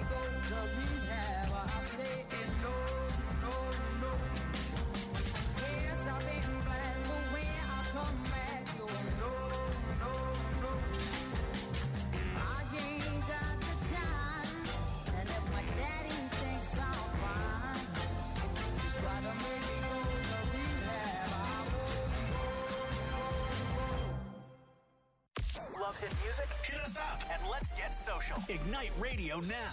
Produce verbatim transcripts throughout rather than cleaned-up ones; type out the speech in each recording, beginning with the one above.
go to rehab. I say no, no, no. Yes, I've been black, but when I come back, you'll know, no, no. I ain't got the time, and if my daddy thinks I'm fine, just try to make me go to rehab. I won't go. Love hit music? Hit us up and let's get social. Ignite Radio now.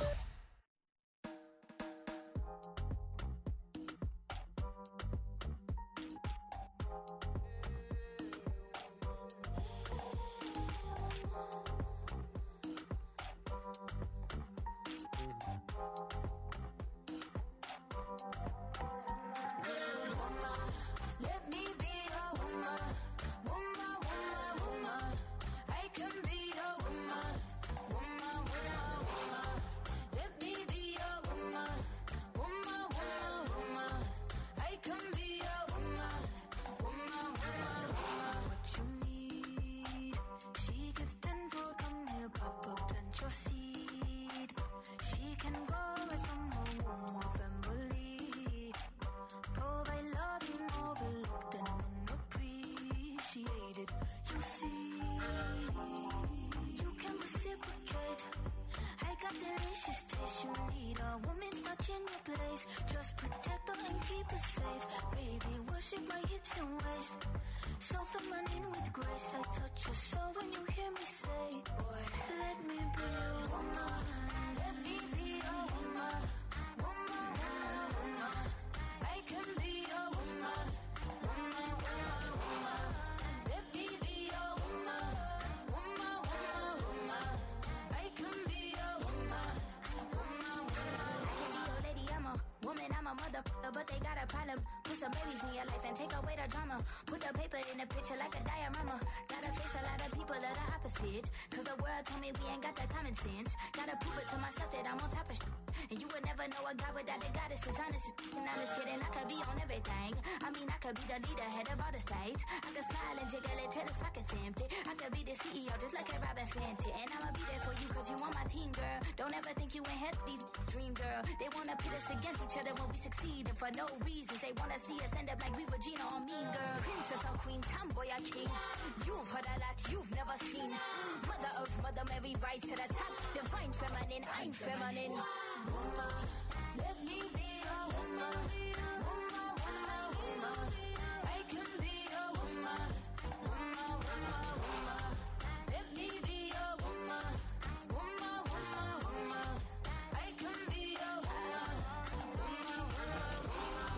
But they got a problem. Put some babies in your life and take away the drama. Put the paper in the picture like a diorama. Gotta face a lot of people that are opposite. Cause the world told me we ain't got the common sense. Gotta prove it to myself that I'm on top of shit. And you would never know a guy without a goddess. Is honest and honest kidding. I could be on everything. I mean, I could be the leader, head of all the states. I could smile and jiggle it till his pockets empty. I could be the C E O just like a Robin Fenty. And I'ma be there for you cause you on my team, girl. Don't ever think you ain't had these dream, girl. They wanna pit us against each other when we succeed. And for no reasons, they wanna see us end up like we were Gina or Mean Girl. Princess or queen, tomboy or king. You've heard a lot you've never seen. Mother Earth, Mother Mary, rise to the top. Divine feminine, I'm feminine. Woman, let me be a woman. Woman, woman, woman. I can be a woman. Woman, woman, woman. Let me be a woman. Woman, woman, woman. I can be a woman. Woman, woman, woman.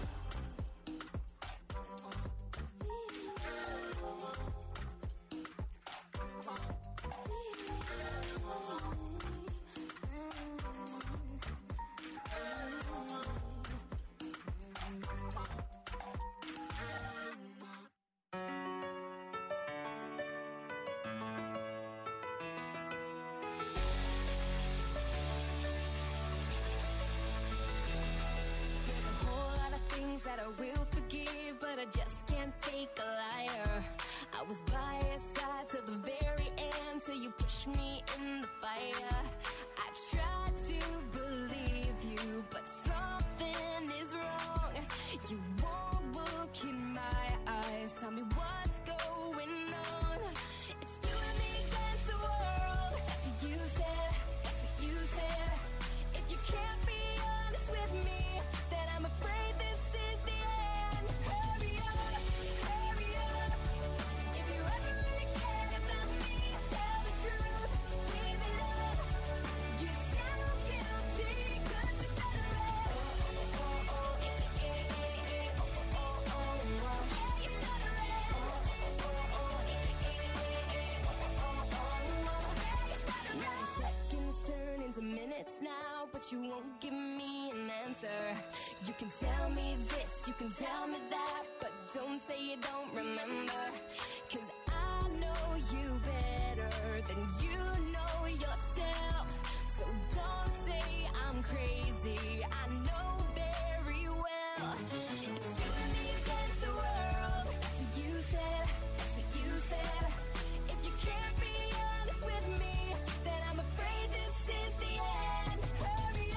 That I will forgive, but I just can't take a liar. I was by your side till the very end, till you pushed me in the fire. I tried to believe you, but something is wrong. You won't look in my eyes, tell me what's going on. It's you and me against the world. That's what you said, that's what you said. If you can't be honest with me, then I'm afraid this is the end. Hurry up, hurry up. If you ever really care about me, tell the truth, leave it up. You sound guilty, cause you said it right. Oh, oh, oh, eh, eh, eh, eh, oh, oh, oh, oh, yeah, you said it right. Oh, oh, oh, eh, eh, eh, eh, oh, oh, oh, yeah, you said it right. Now seconds turn into minutes now, but you won't give me an answer. You can tell me this, you can tell me that, but don't say you don't remember. Cause I know you better than you know yourself. So don't say I'm crazy, I know very well. It's you and me against the world. That's what you said, that's what you said. If you can't be honest with me, then I'm afraid this is the end. Hurry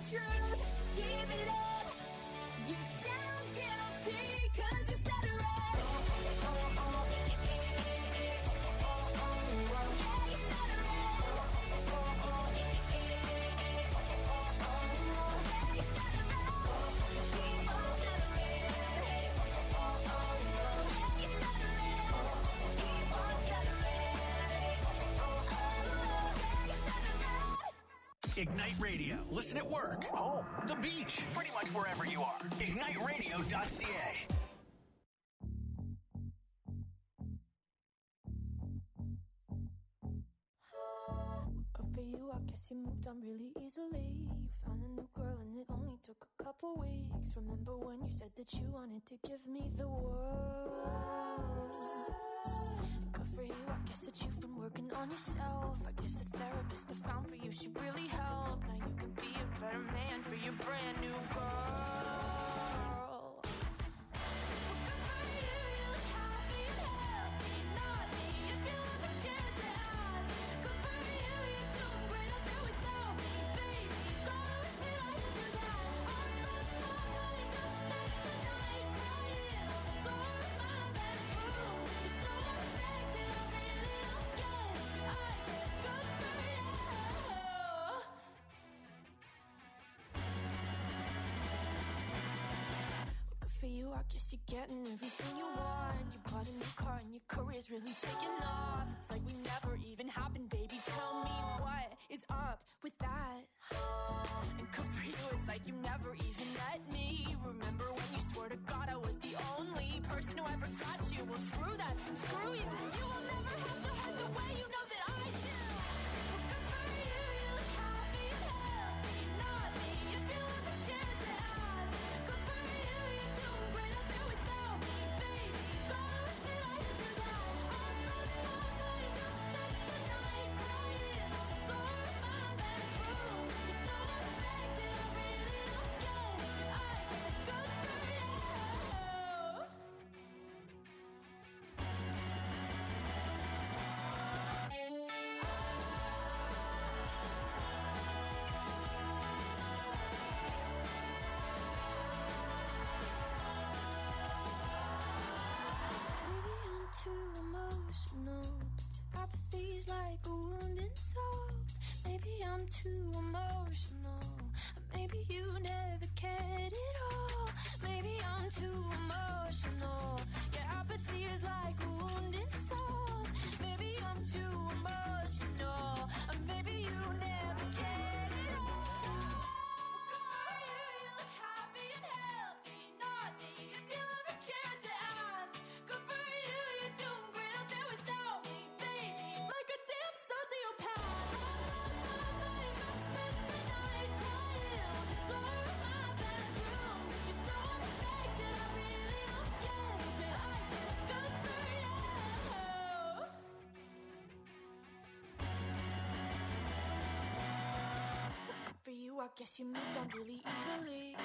truth. Give it up. You sound guilty, cause you stutter it. Ignite Radio. Listen at work, home, the beach, pretty much wherever you are. ignite radio dot c a. Good for you, I guess you moved on really easily. You found a new girl and it only took a couple weeks. Remember when you said that you wanted to give me the world? Good for you, I guess that you've been working on yourself. I guess the therapist I found for you should really help. Now you can be a better man for your brand new girl. You, I guess you're getting everything you want. You bought a new car and your career's really taking off. It's like we never even happened, baby. Tell me what is up with that? And good for you, it's like you never even met me. Remember when you swore to God I was the only person who ever got you? Well, screw that, screw you. You will never have to hurt the way you know that I do. Well, good for you, you look happy and healthy. Not me, if you ever cared to ask. Good for you, you're doing great out there without me, baby. God, I wish that I could do that. On the spotlight, I've spent the night crying on the floor of my bedroom. Just so unaffected, I really don't get it. I guess good for you. Maybe I'm too emotional, but apathy's like a wounded soul. Maybe I'm too emotional, or maybe you never cared at all. Maybe I'm too emotional, yeah, apathy is like a wounded soul. Maybe I'm too emotional, or maybe you never cared at all. Good for you, you look happy and healthy. Not me, if you ever cared to ask. Good for you, you're doing great out there without me, baby. Like a damn sociopath. I've spent the night crying on the floor of my bedroom. You're so unaffected, I really don't get it, but I guess good for you. Good for you, I guess you moved on really easily.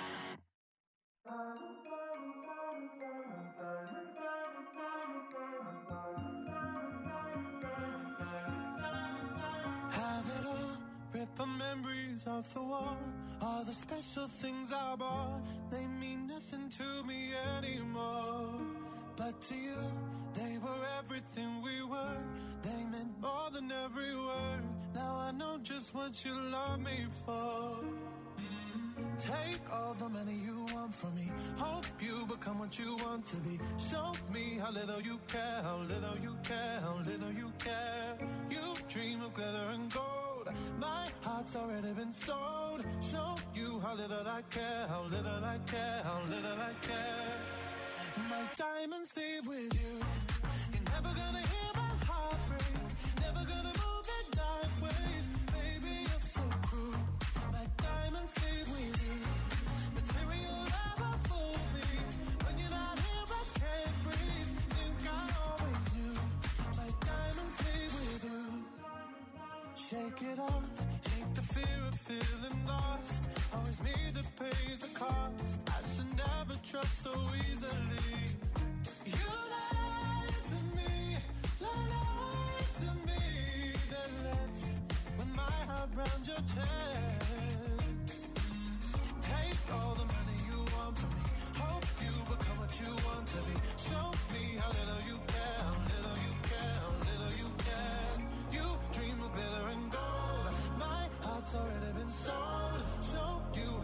Have it all, rip the memories off the wall. All the special things I bought, they mean nothing to me anymore. But to you, they were everything we were. They meant more than every word. Now I know just what you love me for. Mm. Take all the money you want from me. Hope you become what you want to be. Show me how little you care, how little you care, how little you care. You dream of glitter and gold. My heart's already been sold. Show you how little I care, how little I care, how little I care. My diamonds leave with you. You're never gonna hear my heart break. Never gonna move in dark ways. Baby, you're so cruel. My diamonds leave with you. Material never fooled me. When you're not here, I can't breathe. Think I always knew. My diamonds leave with you. Shake it off. Shake the fear of feeling lost. Always me that pays the cost. I should never trust so easily. You lied to me, lied to me, then left with my heart round your chest. Mm.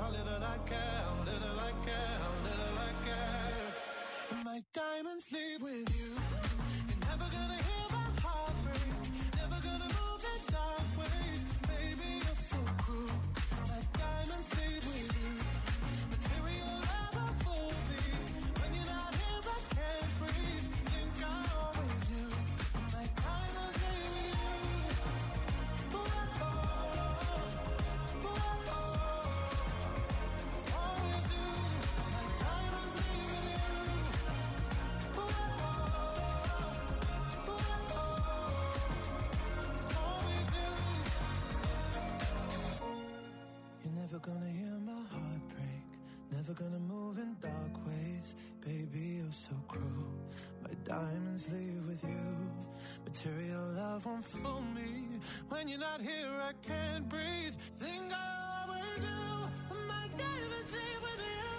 how little I care, how little I care, how little I care. My diamonds leave with you. You're never gonna hear my heart break, never gonna move in dark ways. Baby, you're so cruel. My diamonds leave with you. Material never fool me. When you're not here, I can't breathe. Think I always knew. My diamonds leave with you. Ooh, oh, oh, ooh, oh, oh. Always knew. My diamonds leave with you. Ooh, oh, oh, ooh, oh, oh. Always knew. You're never gonna hear my heart break, never gonna move in dark ways. Baby, you're so cruel. My diamonds leave with you. Material love won't fool me. When you're not here, I can't breathe. Think I always do. My diamonds leave with you.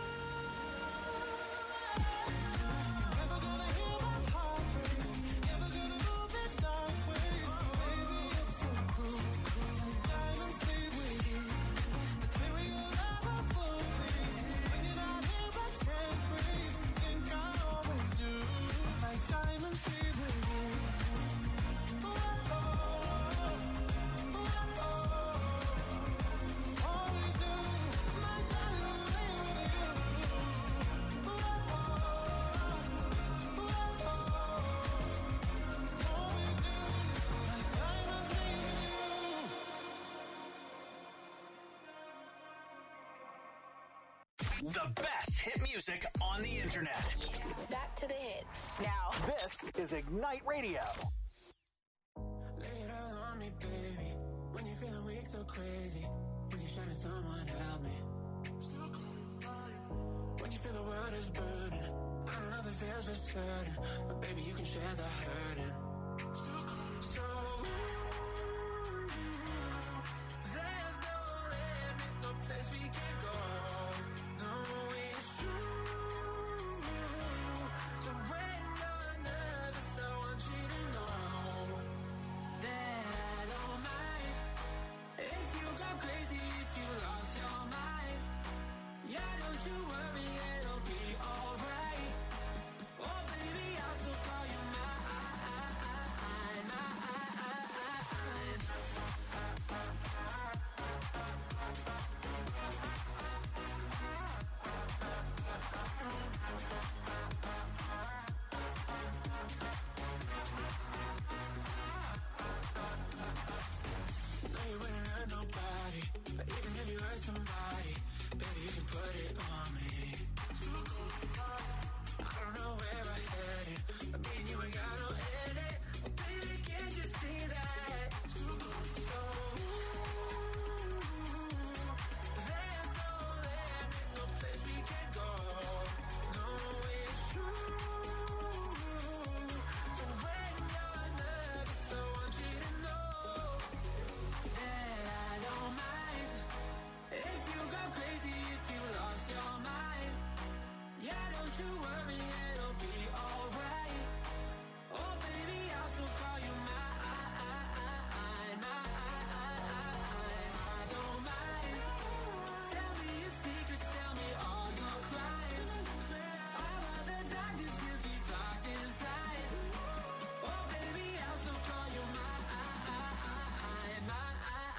You're never gonna hear my heart break, never gonna move in dark ways. Baby, you're so cruel. My diamonds leave with you. Material love won't fool me. When you're not here, I can't breathe. Think I always knew. My diamonds leave with you. Ooh, oh, oh, ooh, oh, oh. Always knew. My diamonds leave with you. Ooh, oh, oh, ooh, oh, oh. Always knew. My diamonds leave with you. The best hit music on the internet. Back to the hits. Now, this is Ignite Radio. Lay it all on me, baby. When you're feeling weak, so crazy. When you're shining, someone help me. When you feel the world is burning, I don't know the feels for certain, but baby, you can share the hurting. So, there's no limit, no place we can go. No, it's true. So when you're nervous, I want you to know that I don't mind if you go crazy, if you lost your mind. Yeah, don't you worry, it'll be alright. Oh, baby, I'll still call you mine, mine. No, you wouldn't hurt nobody, but even if you hurt somebody, baby, you can put it on me. I don't know where we're headed, but me and you ain't got no edit. Oh, baby, can't you see that? So, there's no limit, no place we can go. No, it's true. So when you're nervous, I want you to know that I don't mind if you go crazy, if you lost your mind. Yeah, don't you worry, it'll be alright. Oh, baby, I'll still call you mine, mine. I don't mind. Tell me your secrets, tell me all your crimes. All of the darkness you keep locked inside. Oh, baby, I'll still call you mine, mine.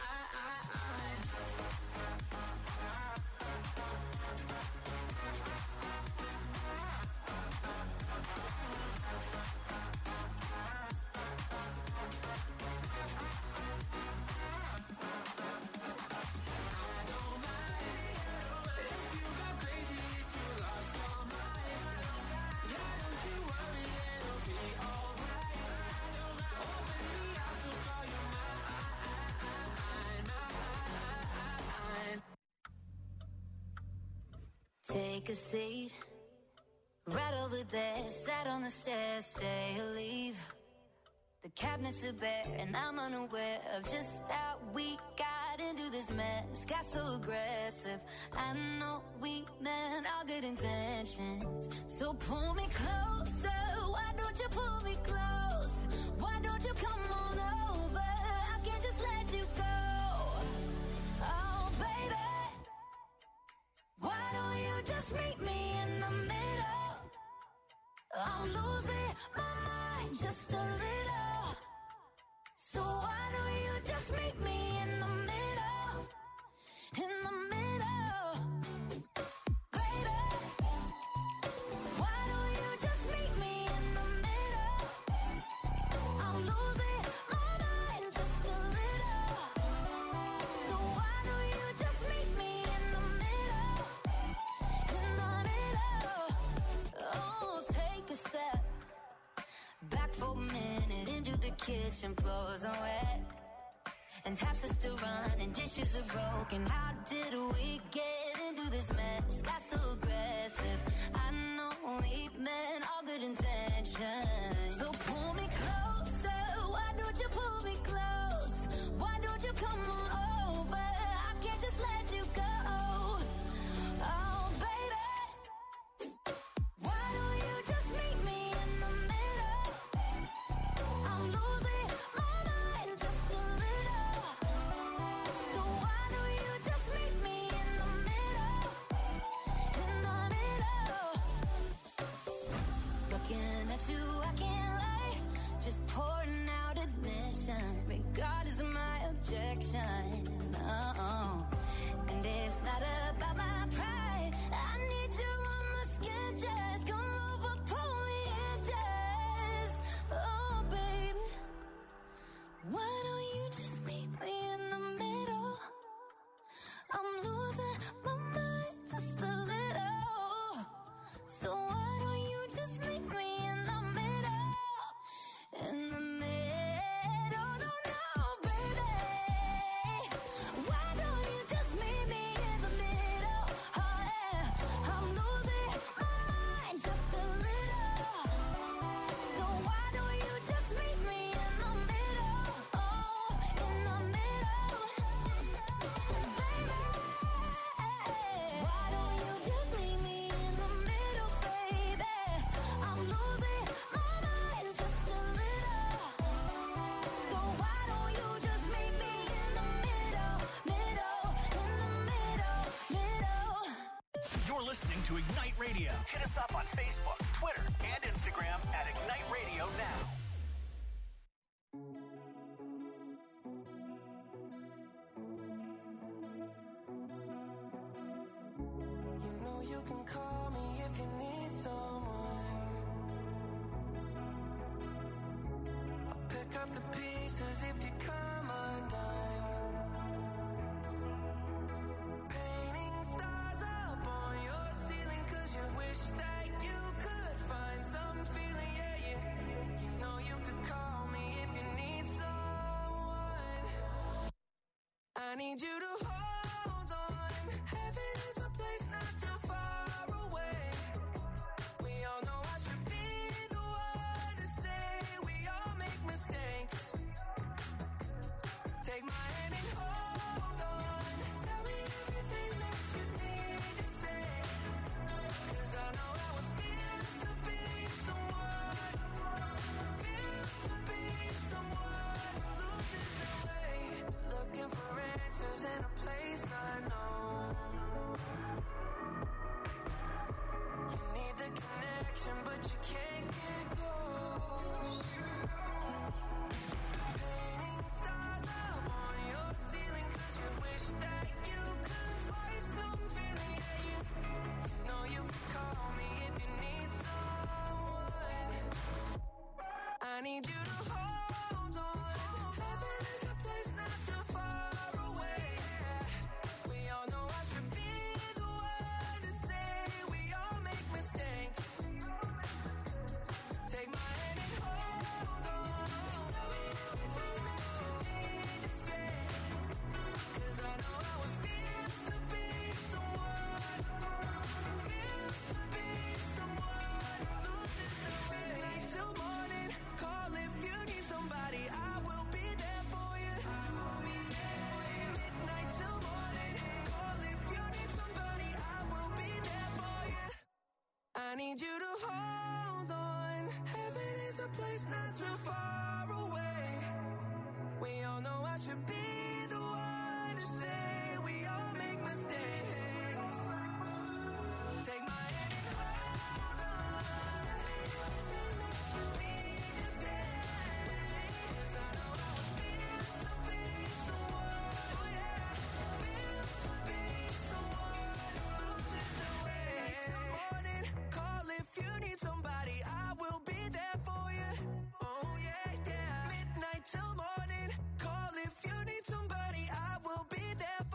Take a seat, right over there, sat on the stairs, stay or leave. The cabinets are bare and I'm unaware of just how we got into this mess. Got so aggressive, I know we meant all good intentions. So pull me closer, why don't you pull me close? Why don't you come on over, I can't just let you go. Oh baby, kitchen floors are wet, and taps are still running, dishes are broken. How did we get into this mess? Got so aggressive. I know we meant all good intentions. So pull me closer. Why don't you pull me close? Why don't you come on over? I can't just let you go. Oh, baby, why don't you just meet me in the middle? I'm losing my mind just a little. So why don't you just meet me in the middle? In the middle. Looking at you, I can't lie. Just pouring out admission, regardless of my objection. Oh, and it's not about my pride. I need you on my skin, just come over, pull me in, just. Oh, baby, why don't you just meet me in the middle? I'm losing my mind just a little. So why don't you just meet me in the middle? In the middle, no, no, baby. Why don't you just meet me in the middle? Oh, yeah. I'm losing my mind just a little. So why don't you just meet me in the middle? Oh, in the middle. Baby, why don't you just meet me in the middle, baby? I'm losing my mind just a little. So why don't you just meet me in the middle, middle, in the middle, middle. You're listening to Ignite Radio. Hit us up on Facebook, Twitter, and Instagram at Ignite Radio Now. You know you can call me if you need someone. I'll pick up the pieces if you come undone. Painting stars up on your ceiling 'cause you wish that you could find some feeling, yeah, yeah. You know you could call me if you need someone. I need you to hold on. Heaven is a place not too far away. We all know I should be the one to say we all make mistakes. Take my hand and hold on. Tell me everything that you need to say. 'Cause I know how it feels to be someone. Feels to be someone who loses their way. Looking for answers in a place unknown. You need the connection, but you can't get close. Painting stars up on your ceiling 'cause you wish that you could find some feeling, yeah, you, you know you could call me if you need someone. I need you to hold on. Heaven is a place not too far away. We all know I should be the one to say we all make mistakes. Take my hand and hold on. Tell me everything that you need to say. 'Cause I know how it feels to be someone. Feels to be someone who loses their way. Midnight till morning, call if you need somebody. I will be there for you. I will be there for you. Midnight till morning, call if you need somebody. I will be there for you. I need you to hold on. Heaven is a place not too far away. We all know I should be the one to say we all make mistakes. Take my hand and hold on. Tell me everything that you need to say. 'Cause I know how it feels to be someone. Oh yeah, feels to be someone who loses their way. Midnight till morning, call if you need somebody. I will be there for you. Oh yeah, yeah. Midnight till morning, call if you need somebody. I will be there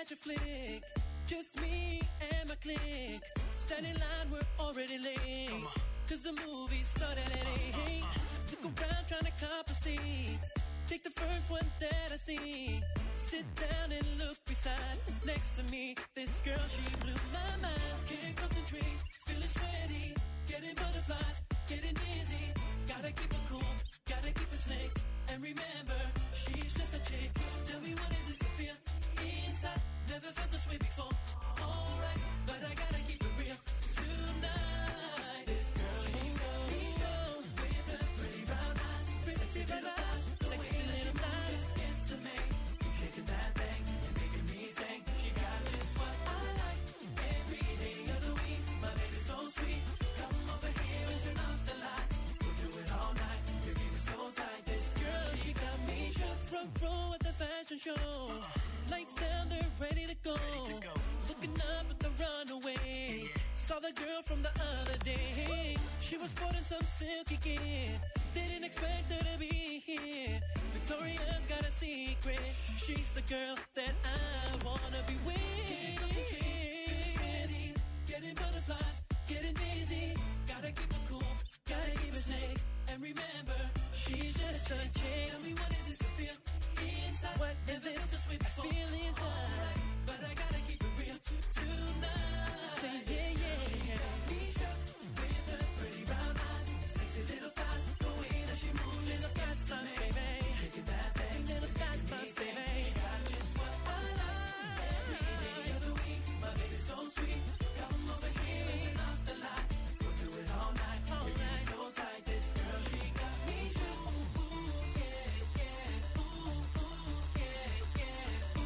catch a flick. Just me and my clique. Stand in line, we're already late. Cause the movie started at eight. Look around trying to cop a seat. Take the first one that I see. Sit down and look beside. Next to me, this girl, she blew my mind. Can't concentrate, feeling sweaty. Getting butterflies, getting dizzy. Gotta keep it cool, gotta keep it slick. And remember, she's just a chick. Tell me what is this to feel inside? Never felt this way before. Alright, but I gotta keep it real tonight. This girl, she got me show with her pretty brown eyes, pretty brown eyes, sexy little thighs. It's to me, keep shaking that thing and making me sing. She got just what I like every day of the week. My baby's so sweet. Come over here and turn off the lights. We'll do it all night. Your game is so tight. This girl, she got me shook. Front row at the fashion show. Lights down, they're ready to go. Ready to go. Looking up at the runaway. Yeah. Saw the girl from the other day. She was sporting some silky gear. Didn't expect her to be here. Victoria's got a secret. She's the girl that I wanna be with. Can't concentrate, feeling sweaty. Getting butterflies, getting dizzy. Gotta keep it cool, gotta keep it slick. And remember, she's just a chick. Tell me what is this to feel inside? What is this? I feel inside, right, but I gotta keep it real t- tonight. Say yeah, yeah, yeah. Misha, with her pretty brown eyes, sexy little thighs, the way that she moves is a fast time, baby. Shaking that thing, little thighs, my baby. She got just what I like. Every day of the week, my baby's so sweet. Come over here and turn off the lights. We'll do it all night. All Your night. So tight, this girl, she got me shook. Ooh, ooh, yeah, yeah. Ooh, ooh, yeah, yeah.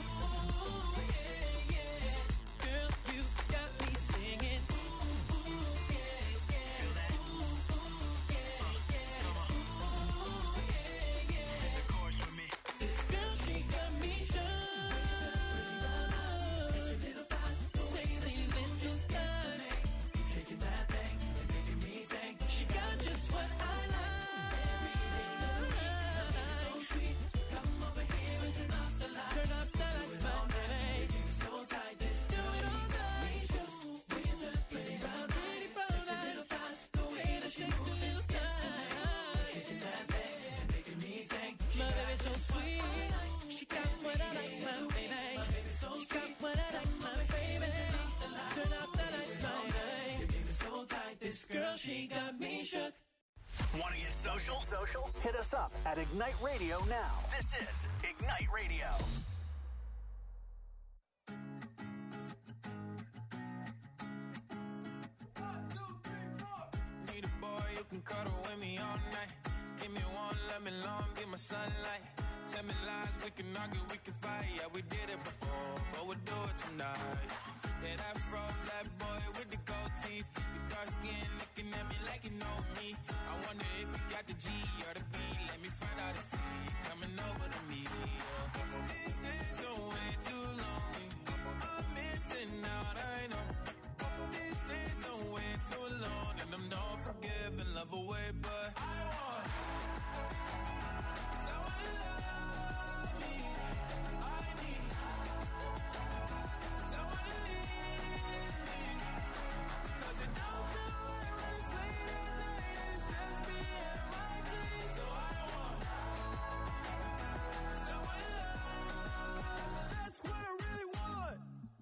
She got me shook. Want to get social? Social? Hit us up at Ignite Radio now. This is Ignite Radio. One, two, three, four. Need a boy you can cuddle with me all night. Give me one, let me long, be my sunlight. Tell me lies, we can argue, we can fight. Yeah, we did it before, but we'll do it tonight. Yeah, that fro black boy with the gold teeth. Your dark skin looking at me like you know me. I wonder if you got the G or the B. Let me find out and see. Coming over to me. Yeah. These days are way too lonely. I'm missing out, I know. These days are way too long. And I'm not forgiving, love away, but I want someone to love me. I need someone to leave me. Cause it don't feel right when it's late at night and it's just me and my dreams. So I want someone to love. That's what I really want.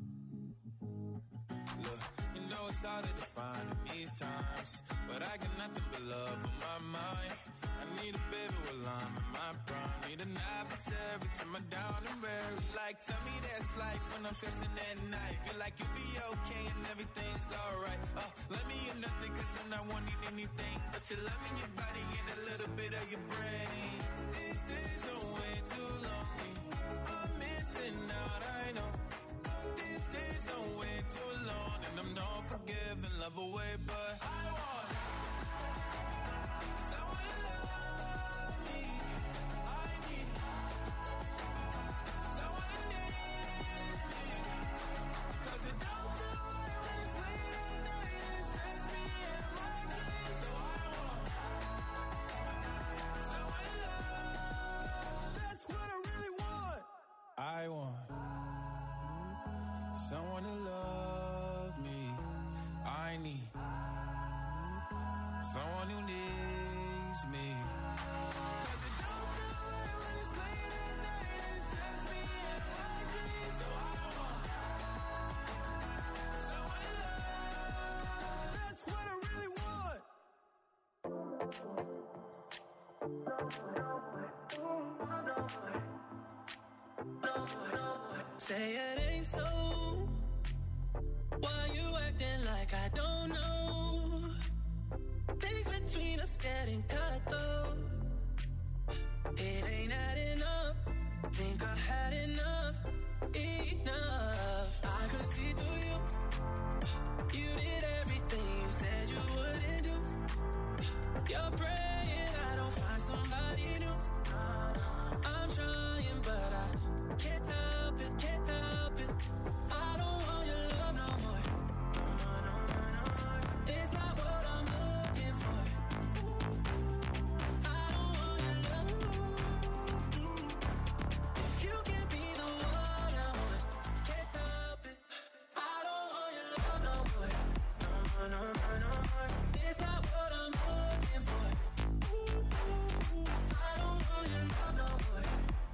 Look, you know it's hard to define in these times, but I got nothing but love on my mind. I need a baby while I'm in my prime. Need an adversary to my down and weary. Like, tell me that's life when I'm stressing at night. Feel like you'll be okay and everything's alright. Uh, let me in nothing cause I'm not wanting anything but your love in your body and a little bit of your brain. These days are way too lonely. I'm missing out, I know. These days are way too long and I'm not forgiving, love away, but I want someone to love me. I need someone to need me. Cause it don't feel right when it's late at night and it's just me and my dreams. So I want someone to love. That's what I really want. I want someone who needs me. 'Cause it don't feel right when it's late at night and it's just me and my dreams. So I want someone to love. That's what I really want. Say it ain't so. Why you acting like I don't know? Things between us getting cut though. It ain't adding up. Think I had enough, enough. I could see through you. You did everything you said you wouldn't do. You're praying I don't find somebody new. I'm trying, but I can't help it, can't help it. I don't want your love no more. No more, no more, no more. It's not what I'm looking for. I don't want your love. If you can be the one I want, can't help it. I don't want your love no more. No more, no more, no more. It's not what I'm looking for. I don't want your love no more.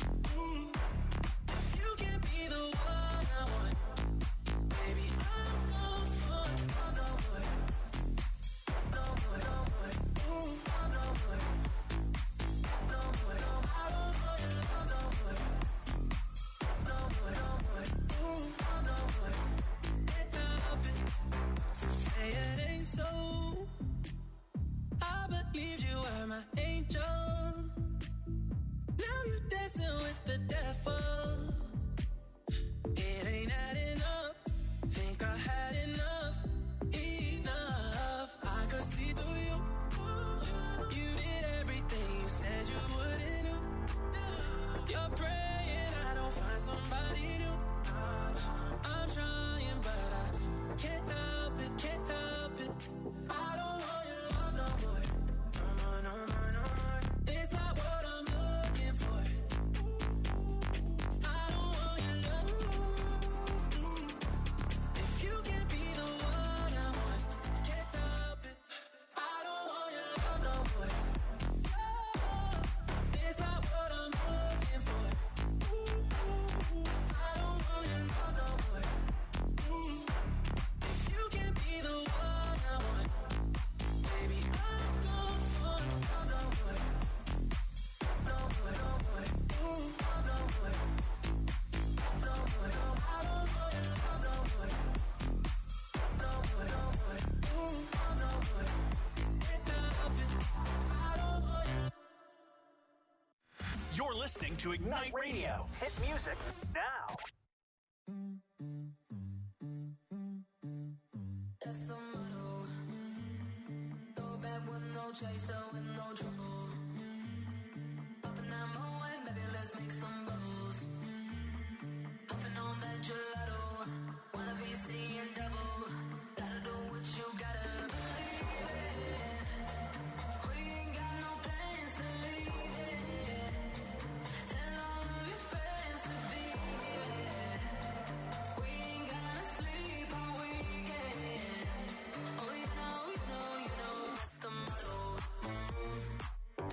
If you can be the one I want, baby, I'm gone for love no more. No more, no more. Love no more. No more, no more. I don't want your love no more. No more, no more. Love no more. Can't help it. Say it ain't so. I believed you were my angel. Now you're dancing with the devil. It ain't adding up. Think I had enough, enough. I could see through you. You did everything you said you wouldn't do. You're praying I don't find somebody new. I'm trying, but I can't help it, can't help it. I don't want your love no more. No more, no more, no more. It's not what I'm looking for. I don't want your love. If you can be the one I want, can't help it. I don't want your love no more. It's not what I'm looking for. I don't want your love no more. If you can be the one I want, baby, I'm gone for love no more. No more, no more. Love no more. No more, no more. I don't want your love no more. No more, no more. Love no more. Can't help it. I don't want your. You're listening to Ignite Radio. Hit music now. That's the motto. Throw back with no chaser, with no trouble. Popping that moe, baby, let's make some bubbles. Puffing on that gelato. Wanna be seeing double. Gotta do what you gotta believe it. We ain't got no plans to leave it. Tell all of your friends to be here. We ain't gonna sleep all weekend. Oh, you know, you know, you know, that's the motto.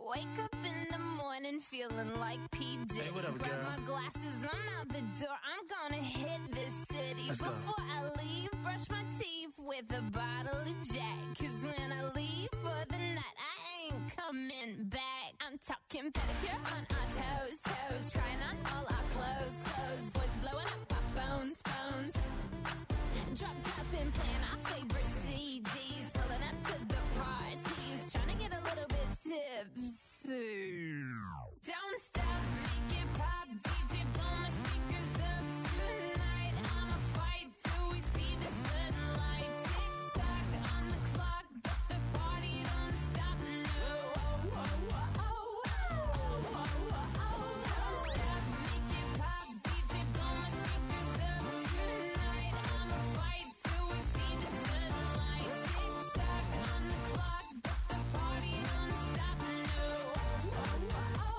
Wake up in the morning feeling like P. Diddy. Hey, what up, Grab girl? my glasses, I'm out the door. I'm gonna hit this city. Let's go. Before I leave, brush my teeth with a bottle of Jack. Cause when I leave for the night, I ain't coming back. I'm talking pedicure on our toes, toes. Trying on all our clothes, clothes. Boys blowing up our phones, phones. Drop top and playing our favorite C Ds. Pulling up to the parties. Trying to get a little bit tipsy. Don't stop, make it pop. D J, blow my speakers up tonight. I'ma fight till we see the sunlight. Tick tock on the clock, but the party don't stop. No, oh, oh, oh, oh, oh, oh, oh, oh. Don't stop, make it pop. D J, blow my speakers up tonight. I'ma fight till we see the sunlight. Tick tock on the clock, but the party don't stop. No, oh, oh, oh, oh.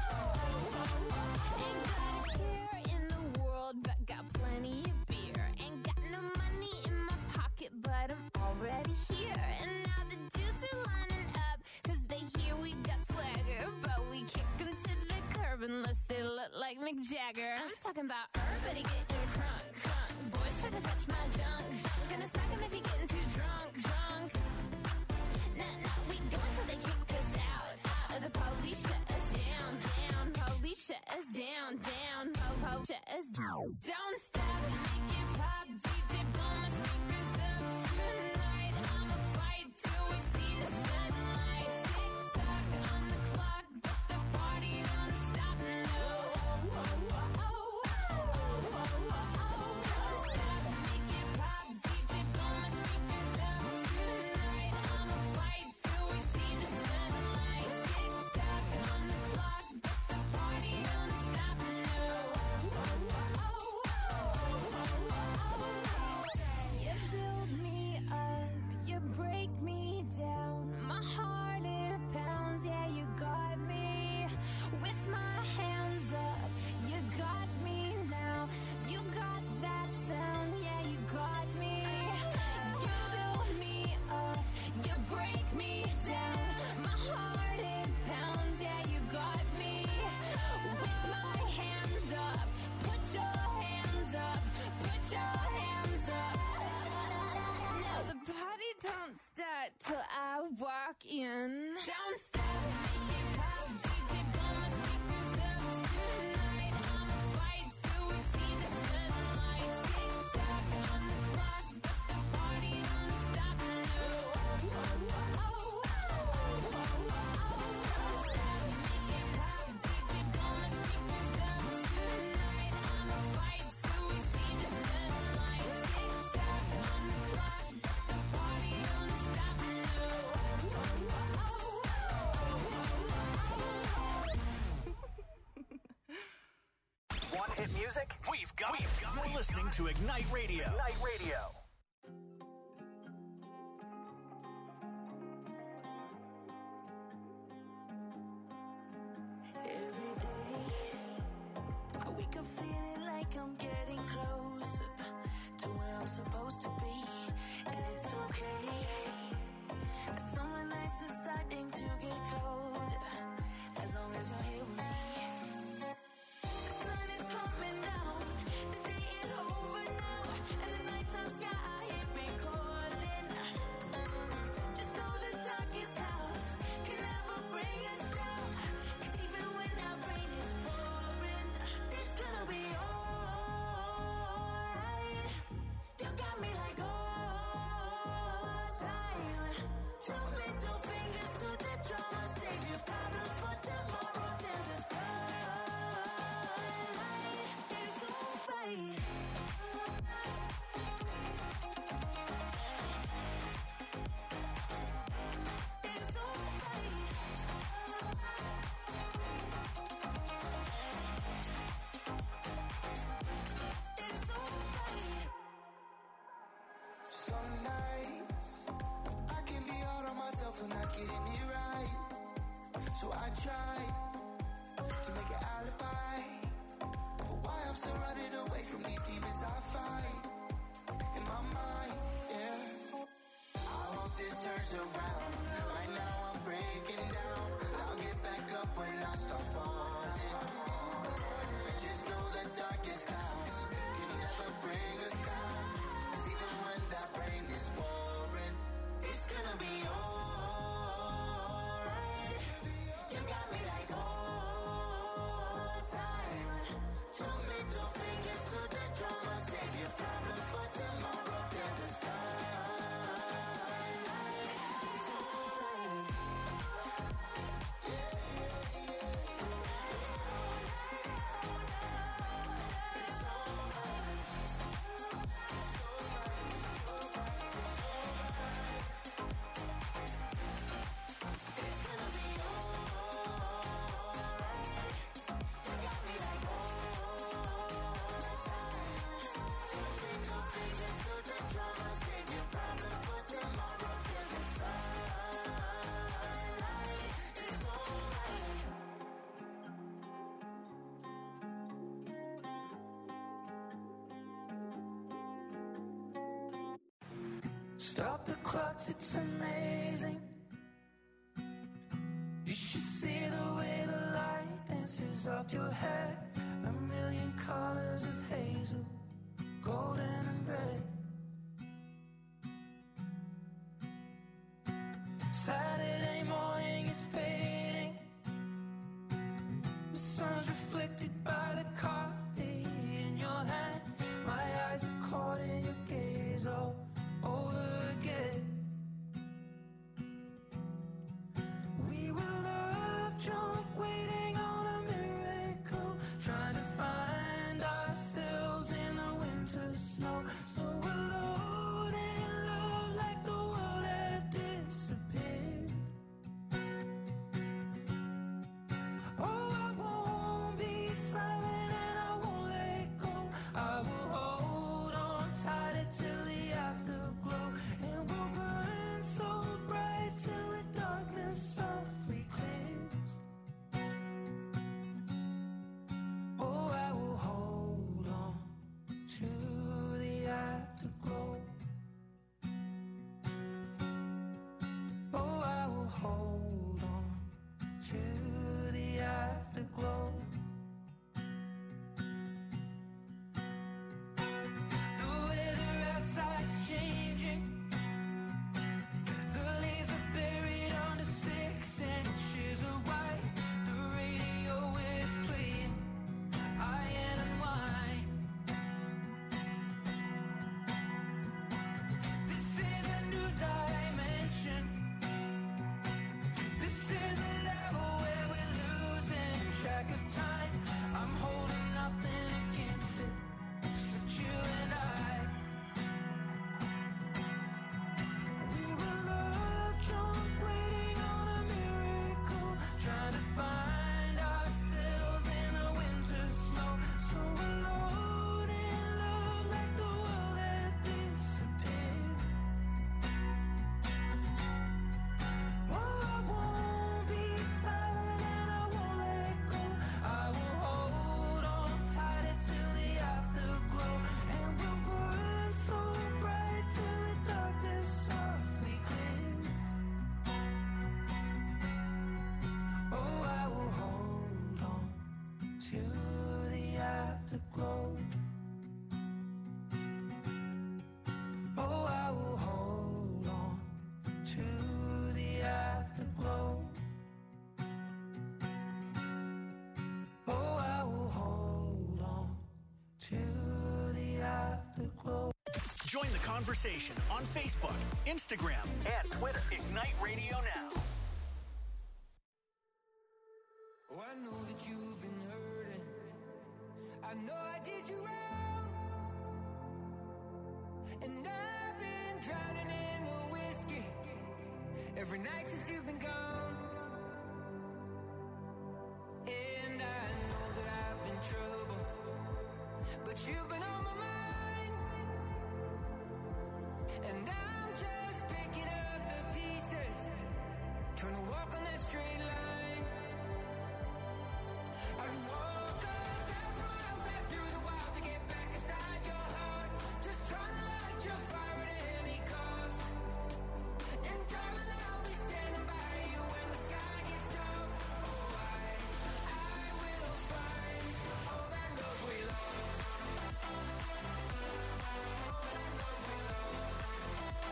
Ain't got a care in the world, but got plenty of beer. Ain't got no money in my pocket, but I'm already here. And now the dudes are lining up, cause they hear we got swagger. But we kick them to the curb unless they look like Mick Jagger. I'm talking about everybody getting crunk, crunk. Boys try to touch my junk, junk. Gonna smack him if he getting too drunk, drunk. Nah, nah, we go until they kick us out, out. Or the police shut us down, down. Police shut us down, down. Po, po, shut us down. Don't stop, make it pop. D J, blow my speakers up tonight. I'ma fight till we see the sunlight. Tick tock on the clock, but the party don't stop. No, oh, oh, oh, oh, oh, oh, oh. Don't stop, make it pop. D J, blow my speakers up tonight. I'ma fight till we see the sunlight. Tick tock on the clock, but the party don't stop. No, oh, oh, oh, oh, oh, oh. You build me up, you break me down. My heart it pounds, yeah, you got me. With my hands up, you got me now. You got that sound, yeah, you got me. You build me up, you break me down. My heart it pounds, yeah, you got me. With my hands up, put your hands up, put your hands up. Now the party don't start till I walk in. Don't stop, make it pop. D J, blow my speakers up tonight. I'ma fight till we see the sunlight. Tick tock on the clock, but the party don't stop. No, oh, oh, oh, oh, oh, oh, oh. Don't stop, make it pop. D J, blow my speakers up tonight. I'ma fight till we see the sunlight. Tick tock on the clock, but the party don't stop. No, oh, oh, oh, oh, Want hit music? We've got it. You're listening to Ignite Radio. Ignite Radio. Every day, I wake up feeling like I'm getting closer to where I'm supposed to be, and it's okay. Summer nights are starting to get colder, as long as you're here with me. The sun is coming down, the day is over now, and the nighttime sky I hear it calling. Just know the darkest clouds can never bring us down, 'cause even when our rain is pouring, it's gonna be alright. You got me like all time. Two middle fingers to the drama, save your problems for tomorrow till the sunlight is alright. It's alright. It's alright. Some nights I can be hard on myself for not getting it right. So I try to make an alibi for why I'm still running away from these demons I fight in my mind. Yeah, I hope this turns around. Right now I'm breaking down. I'll get back Stop the clocks, it's amazing. You should see the way the light dances up your hair. A million colors of hazel, golden and red. Saturday morning is fading. The sun's reflected by the coffee in your hand. My eyes are caught in your gaze all over again. We were love drunk, waiting on a miracle, trying to find ourselves in the winter snow. So alone in love, like the world had disappeared. Oh, I won't be silent and I won't let go. I will hold on tighter till the afterglow, and we'll burn so bright till the darkness softly clears. Oh, I will hold on to the afterglow. Oh, I will hold on to the afterglow. The weather outside's changing. The leaves are buried under six inches of white. The radio is playing iron and wine. This is a new dimension. This is a level where we're losing track of time. I'm holding nothing against it, except you and I. We were love drunk, waiting on a miracle, trying to find ourselves in the winter snow. So alone in love, like the world had disappeared. Oh, I won't be silent and I won't let go. I will hold on tighter till the afterglow, and we'll burn so bright till the darkness softly clears. Oh, I will hold on to the afterglow. Oh, I will hold on to the afterglow. Oh, I will hold on to the afterglow. Join the conversation on Facebook, Instagram, and Twitter. Ignite Radio Now. Oh, I know that you've been hurting. I know I did you wrong. And I've been drowning in the whiskey every night since you've been gone. And I know that I've been trouble, but you've been on my mind. And I'm just picking up the pieces, trying to walk on that straight line. I'd walk a thousand miles out through the wild to get back inside your heart, just trying to light your fire at any cost. And darling, I'll be standing by you when the sky gets dark. Oh, I, I will find all that love we lost. All that love we lost.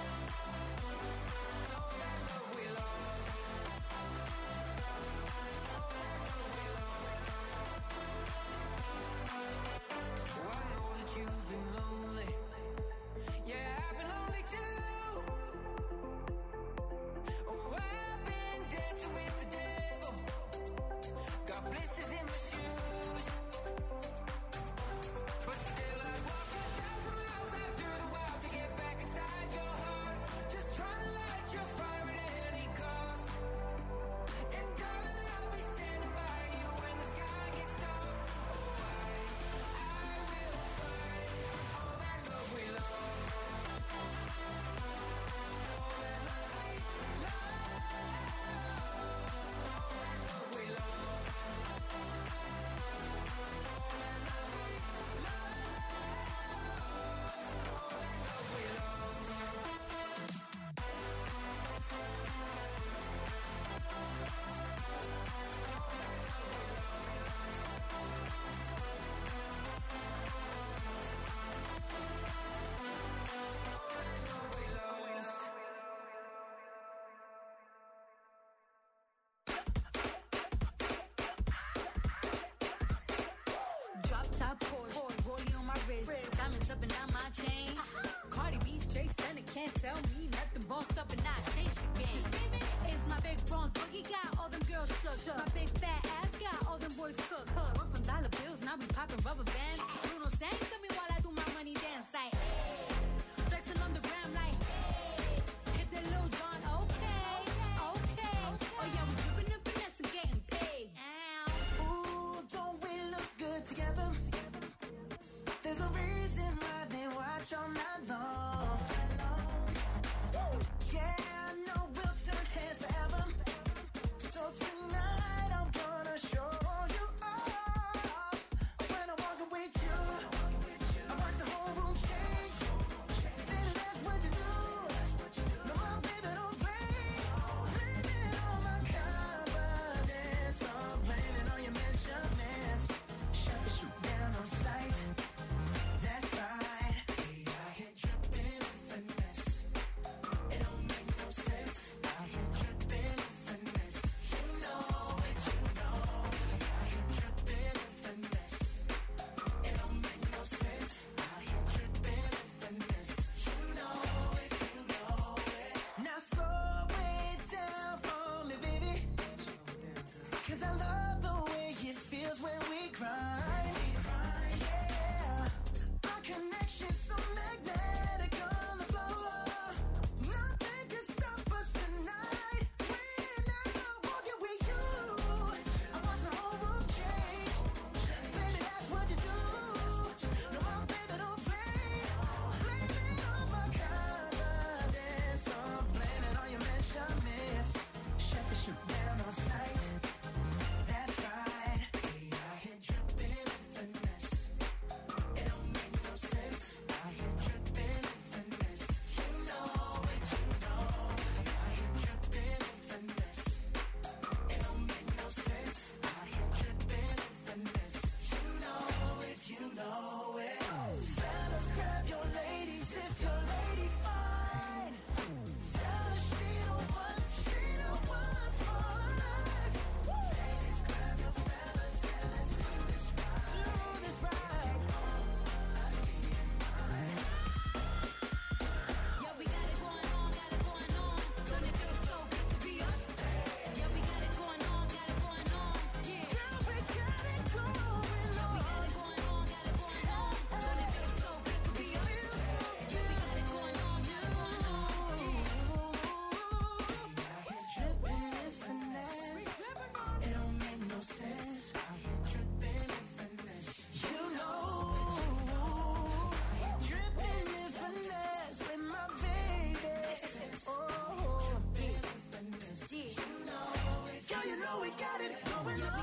tell me nothing, bossed up and I changed the game. You see me? It's my big bronze boogie, got all them girls shook. shook. My big fat ass got all them boys cook. cook. We're from dollar bills, now we popping rubber bands. Bruno sang to me while I do my money dance. Like, flexing on the gram like, hit the Lil Jon, okay, okay. Oh yeah, we dripping and finesse and getting paid. Ooh, don't we look good together? There's a reason why they watch all night long. Yeah, I know we'll turn heads forever. So tonight I'm gonna show you off. When I'm walking with you, I watch the whole room change. Baby, that's what you do. No, my baby, don't play. Blame it on my confidence. I'm blaming on your measurements. Shut the shoot down on sight. That's right. Hey, I hit dripping finesse. It don't make no sense. I hit dripping finesse. You know it, you know. I hit dripping finesse. It don't make no sense. I hit dripping finesse. You know it, you know it. Now slow it down for me, baby. 'Cause I love the way it feels when we grind. Yeah, our connection's so magnetic on the floor. Nothing can stop us tonight. When I'm walking with you, I watch the whole room change. Baby, that's what you do. No, my baby, don't play. Blame it on my confidence. I'm blaming on your measurements. Shut the shit down on sight. That's right. Hey, I hit dripping finesse. It don't make no sense. I hit dripping finesse. You know it, you know. I hit dripping finesse. It don't make no sense. I hit dripping finesse. You know it, you know it. Fellas, grab your ladies if your lady fine. Tell her she the one, she the one for life. Ladies, grab your fellas and let's do this right. Do this right. Yeah, we got it going on, got it going on. Don't it feel so good to be us? Yeah, we got it going on, got it going on. Yeah, Girl, we got it going yeah, on. we got it going on, got it going on. Don't it feel so good to be us? Yeah, we got it going on, got it going on. I hit dripping finesse. It don't make no sense. I hit dripping finesse. You know. I hit dripping finesse with my baby. Oh, dripping finesse. You know it. Girl, you know we got it going on.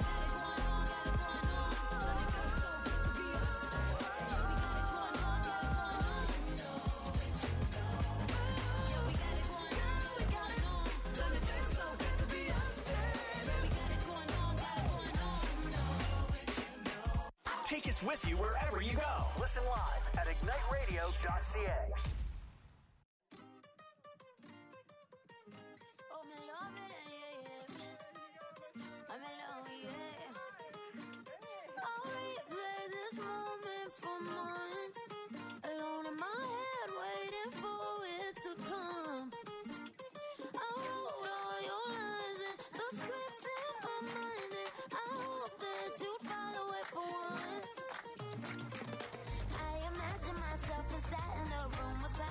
Take us with you wherever you go. Listen live at ignite radio dot c a. Oh, me love it, yeah, yeah. I'm in love, yeah. I'll replay this moment for months. Alone in my head, waiting for it to come. I wrote all your lines and the scripts in my mind, and I hope that you follow it for once. I imagine myself inside in the room with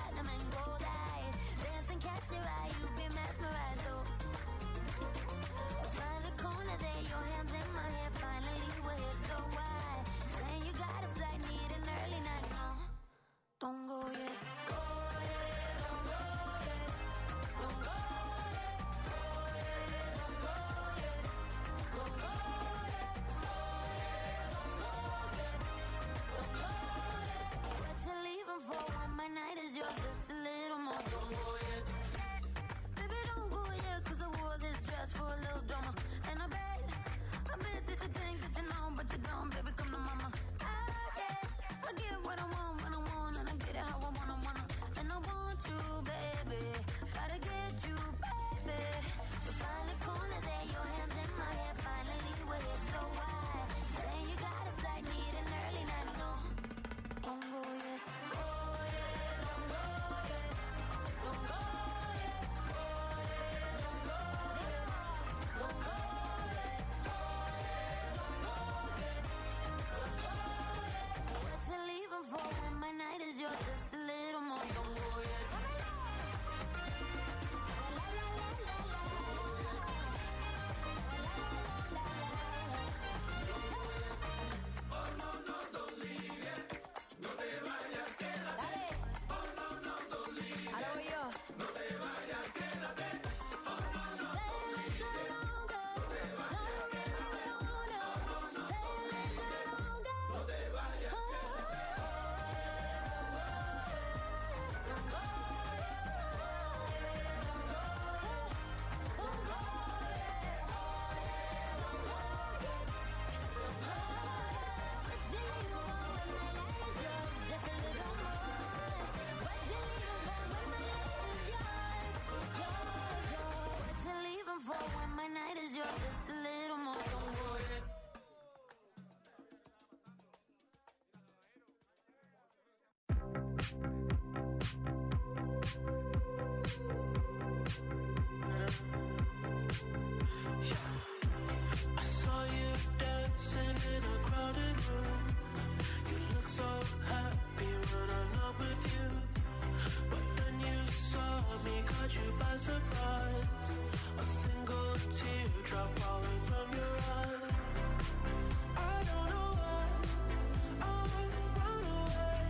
you by surprise. A single teardrop falling from your eye. I don't know why I run away.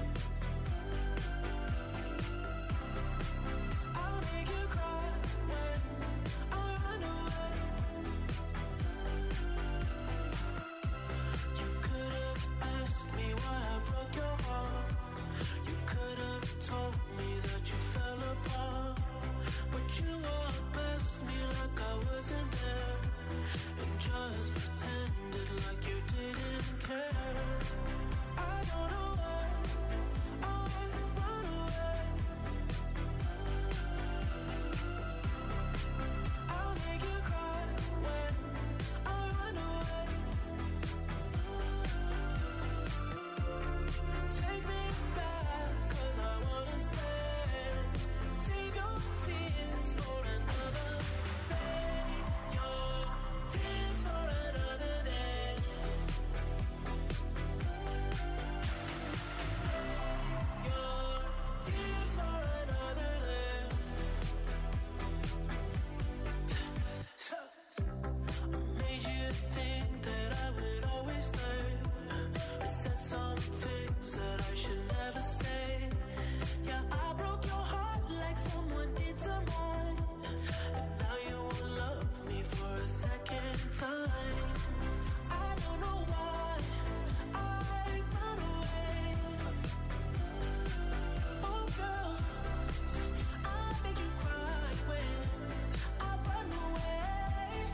I'll make you cry when I run away. You could have asked me why I broke your heart. You could have told me that you fell apart, but you walked past me like I wasn't there, and just pretended like you didn't care. I don't know why I run away. I'll make you cry when I run away. Take me back, 'cause I wanna stay. Save your tears for another. Save your tears for another day. Save your tears for another day. So, I made you think that I would always stay. I said some things that I should never say. Yeah, I broke your heart like someone did to mine, and now you won't love me for a second time. I don't know why I run away. Oh girl, I make you cry when I run away.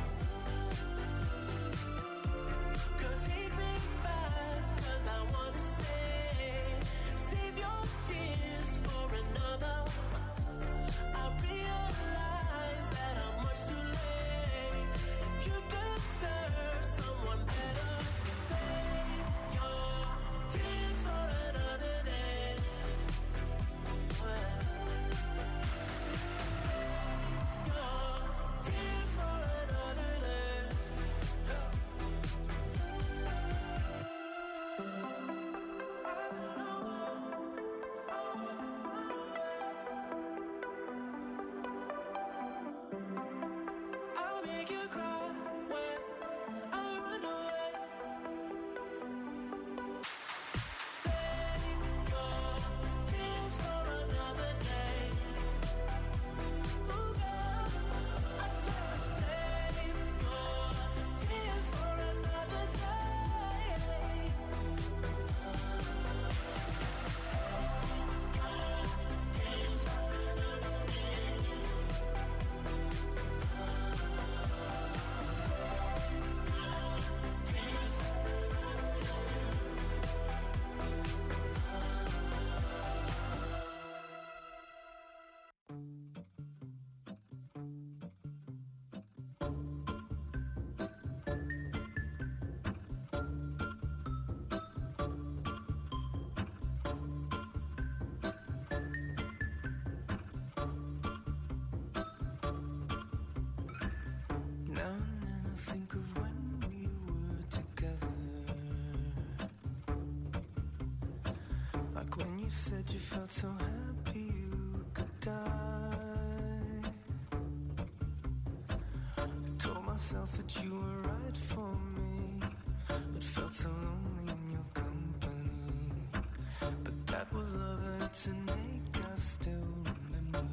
Girl, take me back, 'cause I wanna stay. Save your tears for another. I realize that I'm much too late, and you deserve someone better. Save your tears for another day. Well, save your tears for another day. I'll make you cry when I run away. Save your tears for another day. Ooh, girl, I said save your tears for another day. Tears for another day. Now and then I think of when we were together, like when you said you felt so happy you could die. I told myself that you were right for me, but felt so lonely in your company. But that was love and it's an ache I still remember.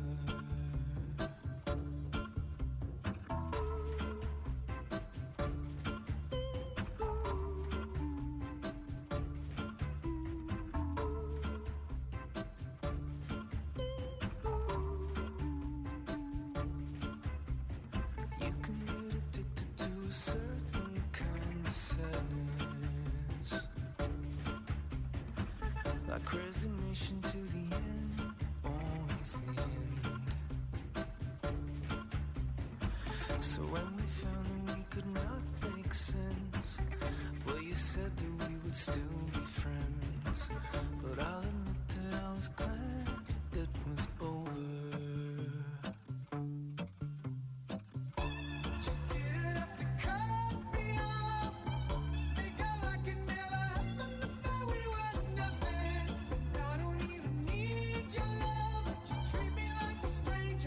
You can get addicted to a certain kind of sadness, like resignation to the end, always the end. So when we found that we could not make sense, well, you said that we would still be friends. But I'll admit that I was glad it was over. Treat me like a stranger.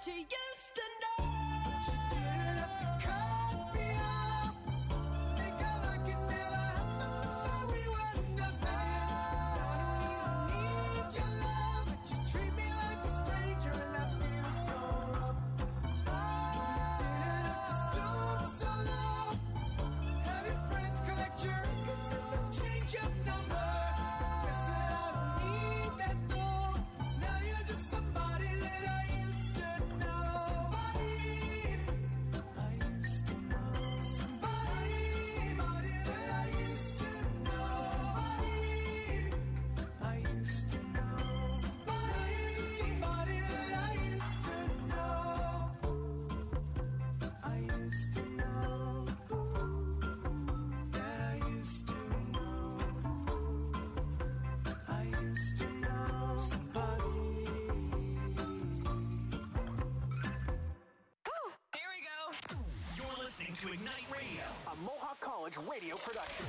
you used to know. But you didn't have to cut me off. Think I like it never happened, but we were nothing. I don't even need your love, but you treat me like a stranger, and I feel so rough. Oh, you didn't have to stoop so low. Have your friends collect your records and they'll change your number. Guess that I don't need that though. Now you're just somebody that I used to know. Somebody I used to know. Somebody, somebody that I used to know. Somebody I used to know. Somebody, just somebody that I used to know. I used to know. That I used to know. I used to know somebody. Here we go. You're listening to Ignite Radio, a Mohawk College radio production.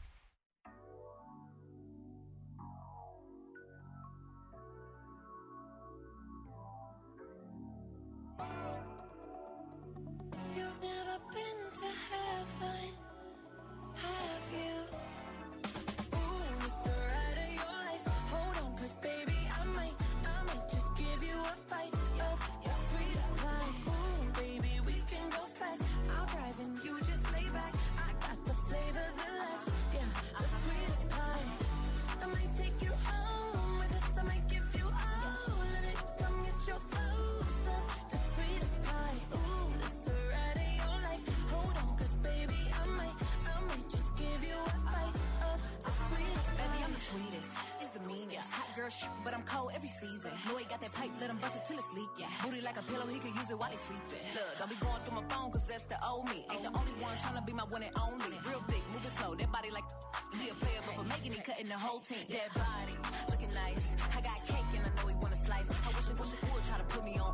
You've never been to heaven, have you? Ooh, it's the ride of your life. Hold on, 'cause baby, I might, I might just give you a bite of your sweetest pie. Ooh, baby, we can go fast. I'll drive and you just lay back. I got the flavor, the last, yeah, the sweetest pie. I might take you home with us. I might give you all of it. Come get your clothes up. The sweetest pie. Ooh, it's the ride of your life. Hold on, 'cause baby, I might, I might just give you a bite of the sweetest pie. Baby, I'm the sweetest. It's the meanest. Hot girl shit, but I'm cold every season. Know he got that pipe, let him bust it till it's leak. Yeah. Booty like a pillow, he could use it while he sleeping. Look, don't be going through my phone, 'cause that's the old me. Ain't the only one tryna be my one and only. Real big, moving slow, that body like he a player, but for making it, cutting the whole team. That body, looking nice. I got cake and I know he wanna slice. I wish I wish I would try to put me on